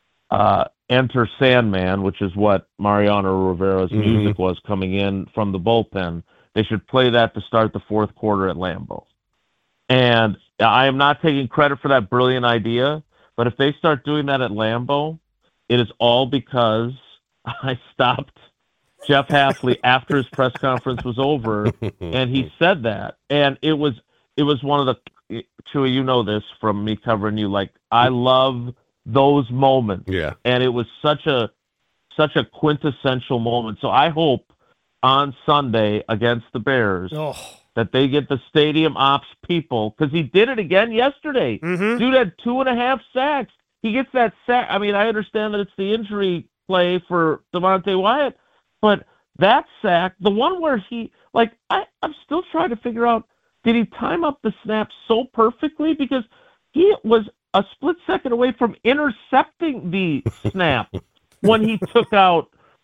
Enter Sandman, which is what Mariano Rivera's music was coming in from the bullpen. They should play that to start the fourth quarter at Lambeau. And I am not taking credit for that brilliant idea, but if they start doing that at Lambeau, it is all because I stopped Jeff Hafley after his press conference was over, and he said that. And it was one of the, Chewy, you know this from me covering you, like, I love those moments. Yeah. And it was such a quintessential moment. So I hope on Sunday against the Bears that they get the stadium ops people, because he did it again yesterday. Mm-hmm. Dude had 2.5 sacks. He gets that sack. I mean, I understand that it's the injury play for Devontae Wyatt, but that sack, the one where he, like, I'm still trying to figure out, did he time up the snap so perfectly? Because he was a split second away from intercepting the snap when he took out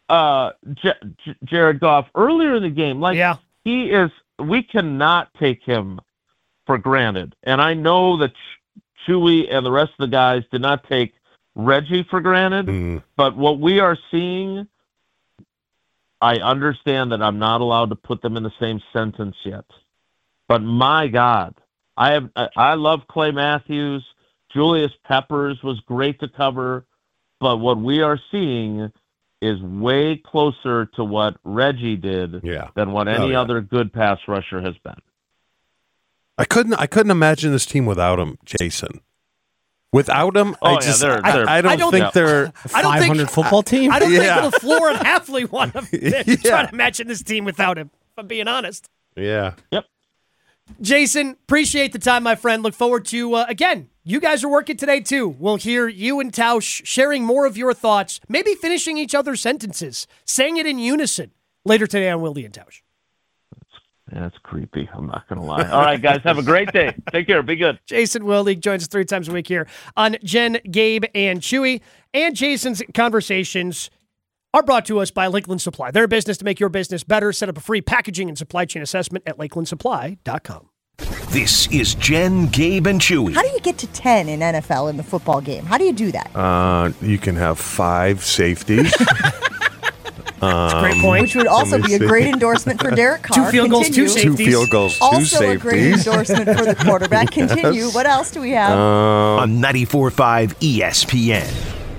Jared Goff earlier in the game. Like, he is, we cannot take him for granted. And I know that Chewy and the rest of the guys did not take Reggie for granted, but what we are seeing, I understand that I'm not allowed to put them in the same sentence yet. But my God, I love Clay Matthews. Julius Peppers was great to cover, but what we are seeing is way closer to what Reggie did than what any other good pass rusher has been. I couldn't imagine this team without him, Jason. Without him, Oh, I yeah, just they're- I don't think they're. I don't think 500 football team? I don't Yeah. think LaFleur and Hafley want to Yeah. try to imagine this team without him, if I'm being honest. Yeah. Jason, appreciate the time, my friend. Look forward to, again, you guys are working today, too. We'll hear you and Tausch sharing more of your thoughts, maybe finishing each other's sentences, saying it in unison later today on Wilde and Tausch. That's creepy. I'm not going to lie. All right, guys, have a great day. Take care. Be good. Jason Wilde joins us 3 times a week here on Jen, Gabe, and Chewy. And Jason's conversations are brought to us by Lakeland Supply. Their business to make your business better. Set up a free packaging and supply chain assessment at lakelandsupply.com. This is Jen, Gabe, and Chewy. How do you get to 10 in NFL in the football game? How do you do that? You can have 5 safeties. That's a great point. Which would also be a great endorsement for Derek Carr. 2 field goals, 2 safeties. 2 field goals, 2 Also safeties. a great endorsement for the quarterback. Continue. What else do we have? On 94.5 ESPN.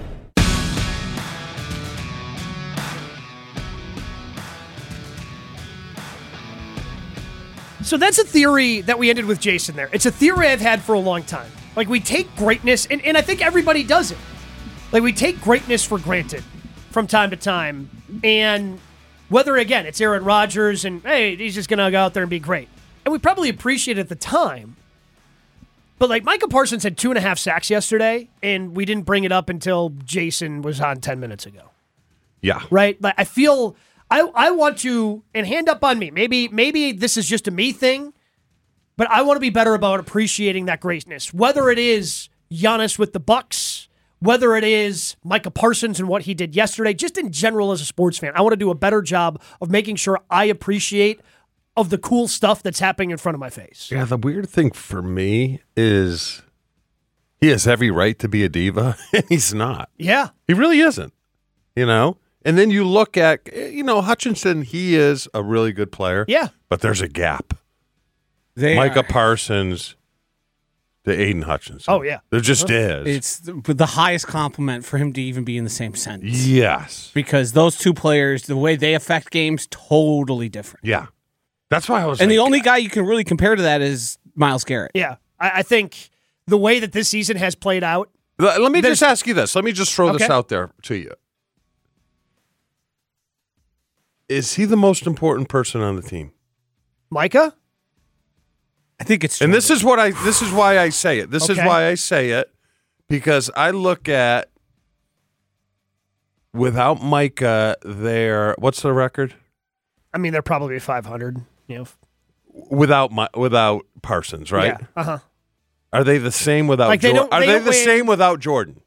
So that's a theory that we ended with Jason there. It's a theory I've had for a long time. Like, we take greatness, and I think everybody does it. Like, we take greatness for granted from time to time. And whether, again, it's Aaron Rodgers and, hey, he's just going to go out there and be great. And we probably appreciate it at the time. But, like, Micah Parsons had 2.5 sacks yesterday, and we didn't bring it up until Jason was on 10 minutes ago. Yeah. Right? Like, I feel I want to, and hand up on me, maybe this is just a me thing, but I want to be better about appreciating that greatness. Whether it is Giannis with the Bucks, whether it is Micah Parsons and what he did yesterday, just in general as a sports fan, I want to do a better job of making sure I appreciate of the cool stuff that's happening in front of my face. Yeah, the weird thing for me is he has every right to be a diva, and he's not. Yeah. He really isn't, you know? And then you look at, Hutchinson, he is a really good player. Yeah. But there's a gap. Micah Parsons to Aiden Hutchinson. Oh, yeah. There just is. It's the highest compliment for him to even be in the same sentence. Yes. Because those two players, the way they affect games, totally different. Yeah. That's why I was And the only guy you can really compare to that is Myles Garrett. Yeah. I think the way that this season has played out. Let me just ask you this. Let me just throw this out there to you. Is he the most important person on the team? Micah? I think it's true. And this is why I say it. This is why I say it, because I look at without Micah, what's the record? I mean, they're probably 500. Without Parsons, right? Yeah. Uh-huh. Are they the same without? Like Jordan? Are they the same without Jordan?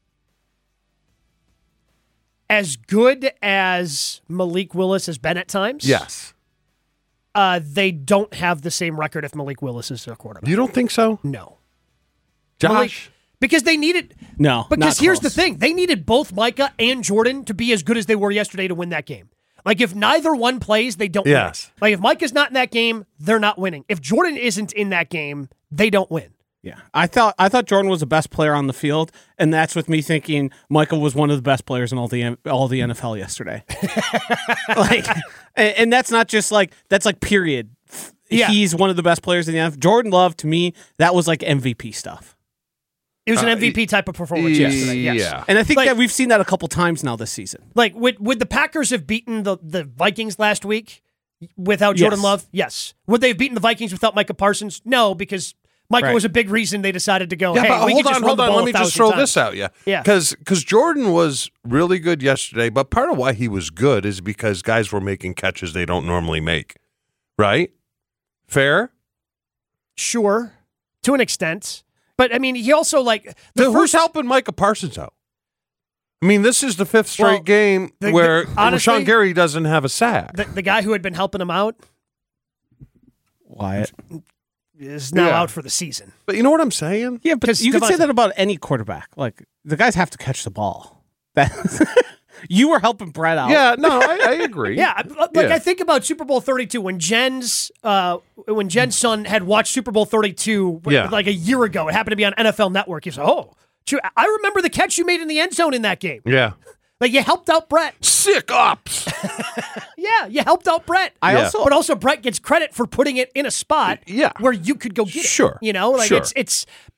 As good as Malik Willis has been at times, yes. They don't have the same record if Malik Willis is their quarterback. You don't think so? No. Josh? Because they needed... No, because here's the thing. They needed both Micah and Jordan to be as good as they were yesterday to win that game. Like, if neither one plays, they don't win. Like, if Micah's not in that game, they're not winning. If Jordan isn't in that game, they don't win. Yeah, I thought Jordan was the best player on the field, and that's with me thinking Michael was one of the best players in all the NFL yesterday. And that's not just that's period. Yeah. He's one of the best players in the NFL. Jordan Love, to me, that was like MVP stuff. It was an MVP type of performance yesterday. Yes. Yeah, and I think that we've seen that a couple times now this season. Like, would the Packers have beaten the Vikings last week without Jordan Love? Yes. Would they have beaten the Vikings without Micah Parsons? No, because Micah was a big reason they decided to go, yeah, hey, but we can just run the ball Let me just throw this out, Yeah. Because Jordan was really good yesterday, but part of why he was good is because guys were making catches they don't normally make. Right? Fair? Sure. To an extent. But, I mean, he also, who's helping Micah Parsons out? I mean, this is the 5th straight game where honestly, Rashawn Gary doesn't have a sack. The guy who had been helping him out, Wyatt, is now out for the season. But you know what I'm saying? Yeah, but you can say that about any quarterback. Like, the guys have to catch the ball. You were helping Brett out. Yeah, no, I agree. Yeah, I think about Super Bowl 32 when Jen's son had watched Super Bowl 32 like a year ago. It happened to be on NFL Network. He said, I remember the catch you made in the end zone in that game. Yeah. Like, you helped out Brett. Sick ops. Yeah, you helped out Brett. But also Brett gets credit for putting it in a spot where you could go get it. Sure. You know, like it's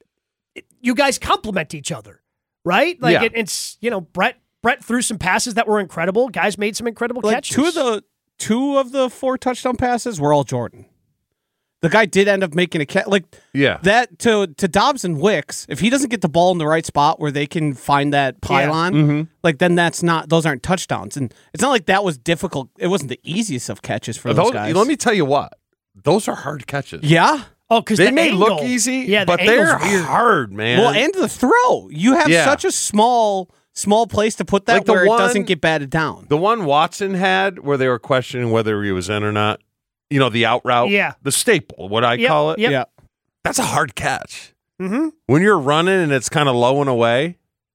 you guys complement each other, right? Like Yeah. it's Brett threw some passes that were incredible. Guys made some incredible catches. Two of the 4 touchdown passes were all Jordan. The guy did end up making a catch. That to Dobbs and Wicks, if he doesn't get the ball in the right spot where they can find that pylon, then those aren't touchdowns. And it's not like that was difficult. It wasn't the easiest of catches for those guys. Let me tell you what. Those are hard catches. Yeah. Oh, because they may look easy, but they're hard, man. Well, and the throw. You have such a small place to put that where it doesn't get batted down. The one Watson had where they were questioning whether he was in or not, the out route, the staple, what I call it. Yep. Yeah. That's a hard catch. Mm-hmm. When you're running and it's kind of low and away,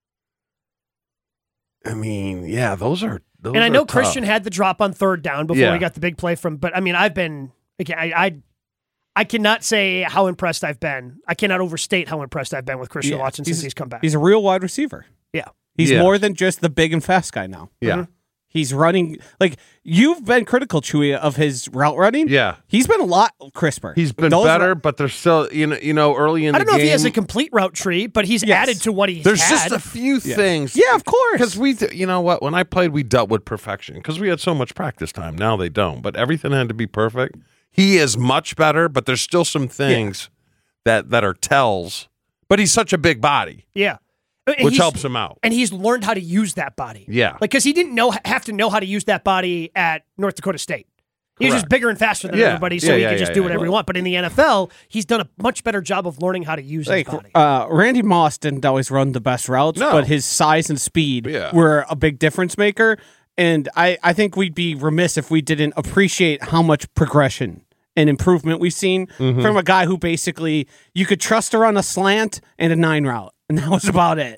I mean, those are And I know tough. Christian had the drop on 3rd down before he got the big play but I mean, I've been, again, I cannot say how impressed I've been. I cannot overstate how impressed I've been with Christian Watson since he's come back. He's a real wide receiver. Yeah. He's more than just the big and fast guy now. Yeah. Mm-hmm. He's running, you've been critical, Chewy, of his route running. Yeah. He's been a lot crisper. He's been better, but there's still, early in the game. I don't know if he has a complete route tree, but he's added to what he's There's had. just a few things. Yeah, of course. Because you know what? When I played, we dealt with perfection because we had so much practice time. Now they don't, but everything had to be perfect. He is much better, but there's still some things that are tells. But he's such a big body. Yeah. Which helps him out. And he's learned how to use that body. Yeah. Because he didn't have to know how to use that body at North Dakota State. He was just bigger and faster than everybody, so he could just do whatever he wants. But in the NFL, he's done a much better job of learning how to use his body. Randy Moss didn't always run the best routes, but his size and speed were a big difference maker. And I think we'd be remiss if we didn't appreciate how much progression and improvement we've seen from a guy who basically you could trust to run a slant and a 9 route. And that was about it.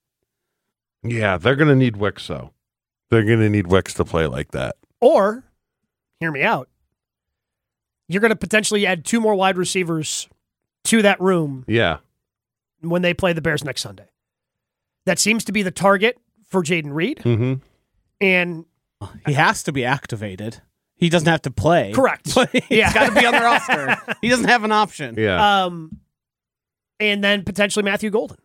Yeah, they're going to need Wicks, though. They're going to need Wicks to play like that. Or, hear me out, you're going to potentially add 2 more wide receivers to that room when they play the Bears next Sunday. That seems to be the target for Jaden Reed. Mm-hmm. And he has to be activated. He doesn't have to play. Correct. He's got to be on the roster. He doesn't have an option. Yeah. And then potentially Matthew Golden.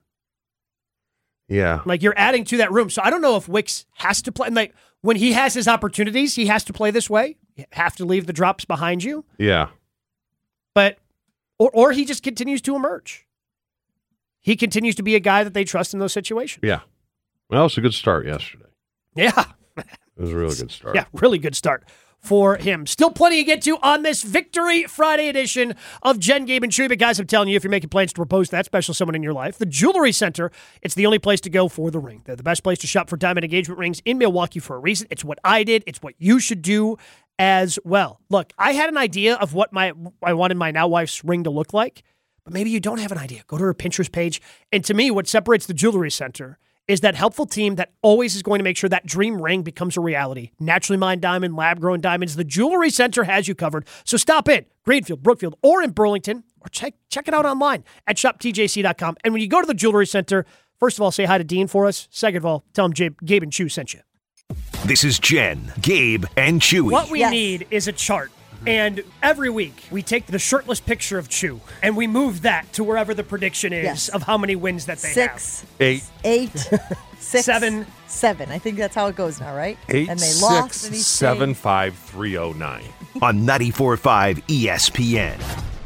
Yeah. You're adding to that room. So I don't know if Wicks has to play. When he has his opportunities, he has to play this way. You have to leave the drops behind you. Yeah. But, or he just continues to emerge. He continues to be a guy that they trust in those situations. Yeah. Well, it's a good start yesterday. Yeah. It was a really good start. Yeah, really good start for him. Still plenty to get to on this Victory Friday edition of Jen, Gabe, and Chewy. But guys, I'm telling you, if you're making plans to propose to that special someone in your life, the Jewelry Center, it's the only place to go for the ring. They're the best place to shop for diamond engagement rings in Milwaukee for a reason. It's what I did. It's what you should do as well. Look, I had an idea of what I wanted my now wife's ring to look like, but maybe you don't have an idea. Go to her Pinterest page. And to me, what separates the Jewelry Center is that helpful team that always is going to make sure that dream ring becomes a reality. Naturally mined diamond, lab-grown diamonds. The Jewelry Center has you covered. So stop in Greenfield, Brookfield, or in Burlington, or check it out online at shoptjc.com. And when you go to the Jewelry Center, first of all, say hi to Dean for us. Second of all, tell him Gabe and Chew sent you. This is Jen, Gabe, and Chewy. What we need is a chart. And every week, we take the shirtless picture of Chew, and we move that to wherever the prediction is of how many wins that they have. 8, 6, 7. 7. I think that's how it goes now, right? 8, and they 6, lost, and he's 7, 5, 3, 0, 9. On 94.5 ESPN.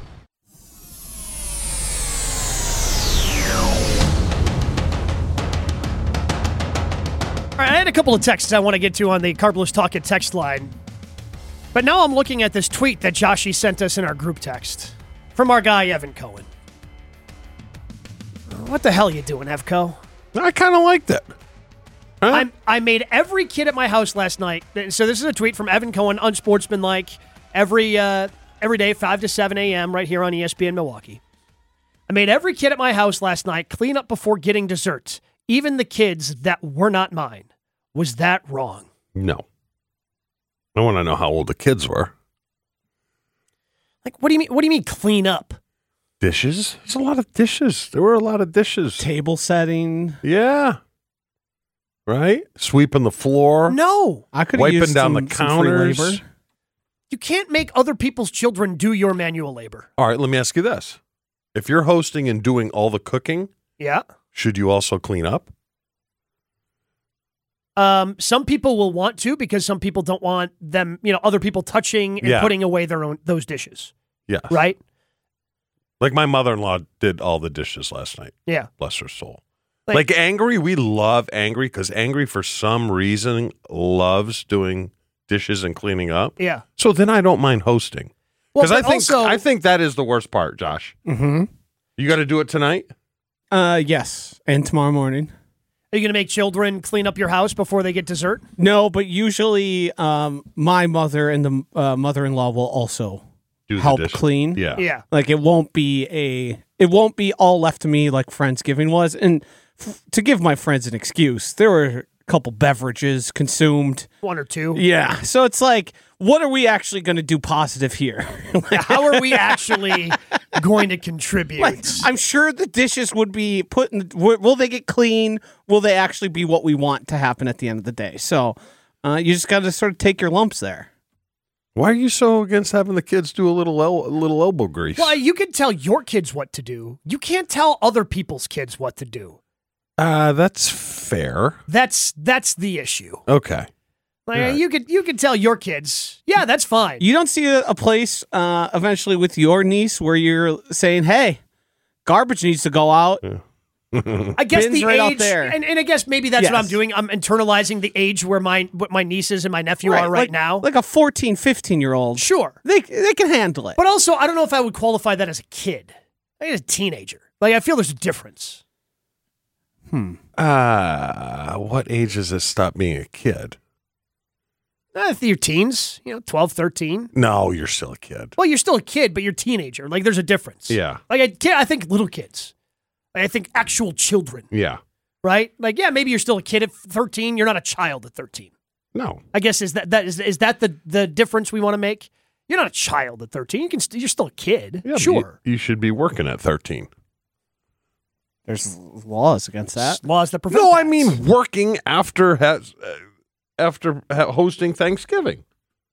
All right, I had a couple of texts I want to get to on the Carbless Talk It text line. But now I'm looking at this tweet that Joshy sent us in our group text from our guy, Evan Cohen. What the hell are you doing, Evco? I kind of liked it. Huh? I made every kid at my house last night. So this is a tweet from Evan Cohen, unsportsmanlike, every day, 5 to 7 a.m. right here on ESPN Milwaukee. I made every kid at my house last night clean up before getting dessert, even the kids that were not mine. Was that wrong? No. I want to know how old the kids were. What do you mean clean up? Dishes? There's a lot of dishes. There were a lot of dishes. Table setting. Yeah. Right? Sweeping the floor. No. I could wiping used down some, the counters. some free labor. You can't make other people's children do your manual labor. All right, let me ask you this. If you're hosting and doing all the cooking, should you also clean up? Some people will want to because some people don't want them, other people touching and putting away those dishes. Yeah. Right? Like my mother-in-law did all the dishes last night. Yeah. Bless her soul. Like Angry, we love Angry because Angry, for some reason, loves doing dishes and cleaning up. Yeah. So then I don't mind hosting. Because I think that is the worst part, Josh. Mm-hmm. You got to do it tonight? Yes, and tomorrow morning. Are you going to make children clean up your house before they get dessert? No, but usually my mother and the mother-in-law will also help clean. Yeah. Like it won't be all left to me like Friendsgiving was. And to give my friends an excuse, there were a couple beverages consumed. One or two. Yeah. So it's like, what are we actually going to do positive here? How are we actually going to contribute? Like, I'm sure the dishes would be put in. Will they get clean? Will they actually be what we want to happen at the end of the day? So you just got to sort of take your lumps there. Why are you so against having the kids do a little elbow grease? Well, you can tell your kids what to do. You can't tell other people's kids what to do. That's fair. That's the issue. Okay. Like right. you could tell your kids, yeah, that's fine. You don't see a place eventually with your niece where you're saying, "Hey, garbage needs to go out." Yeah. I guess Bins the right age, out there. and I guess maybe that's what I'm doing. I'm internalizing the age where what my nieces and my nephew are right now. Like a 14, 15-year-old. Sure. They can handle it. But also, I don't know if I would qualify that as a kid. I think as a teenager. Like, I feel there's a difference. What age does it stop being a kid? Your teens, 12, 13. No, you're still a kid. Well, you're still a kid, but you're a teenager. Like, there's a difference. Yeah. Like, I think little kids. I think actual children. Yeah. Right? Like, yeah, maybe you're still a kid at 13. You're not a child at 13. No. I guess is that the difference we want to make? You're not a child at 13. You're still a kid. Yeah, sure. You should be working at 13. There's laws against that. Laws that prevent. No, that. I mean working after hosting Thanksgiving.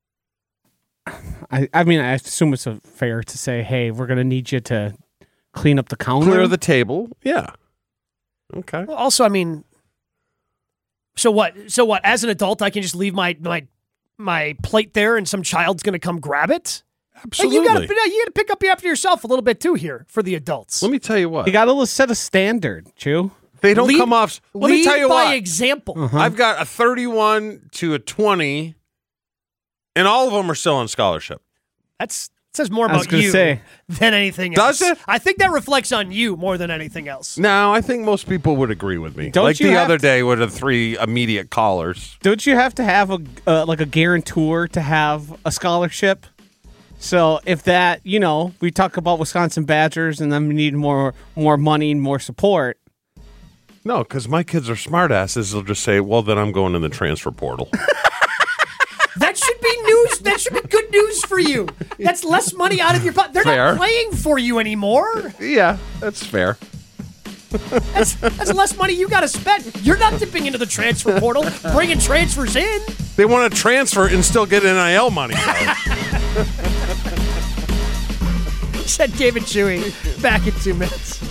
I mean, I assume it's fair to say, hey, we're going to need you to clean up the counter. Clear the table. Yeah. Okay. Well, also, I mean, so what? As an adult, I can just leave my plate there and some child's going to come grab it? Absolutely. Like you got to pick up after yourself a little bit too here for the adults. Let me tell you what. You got to set a standard, Chew. They don't come off. Let me tell you what. Lead by example. I've got a 31 to a 20, and all of them are still on scholarship. That says more about you than anything else. Does it? I think that reflects on you more than anything else. No, I think most people would agree with me. Don't like you the have other day with the 3 immediate callers. Don't you have to have a guarantor to have a scholarship? So if that, we talk about Wisconsin Badgers and then we need more money and more support. No, because my kids are smartasses. They'll just say, well, then I'm going in the transfer portal. That should be news. That should be good news for you. That's less money out of your pocket. They're not playing for you anymore. Yeah, that's fair. That's less money you got to spend. You're not dipping into the transfer portal, bringing transfers in. They want to transfer and still get NIL money. Said Gabe and Chewy. Back in 2 minutes.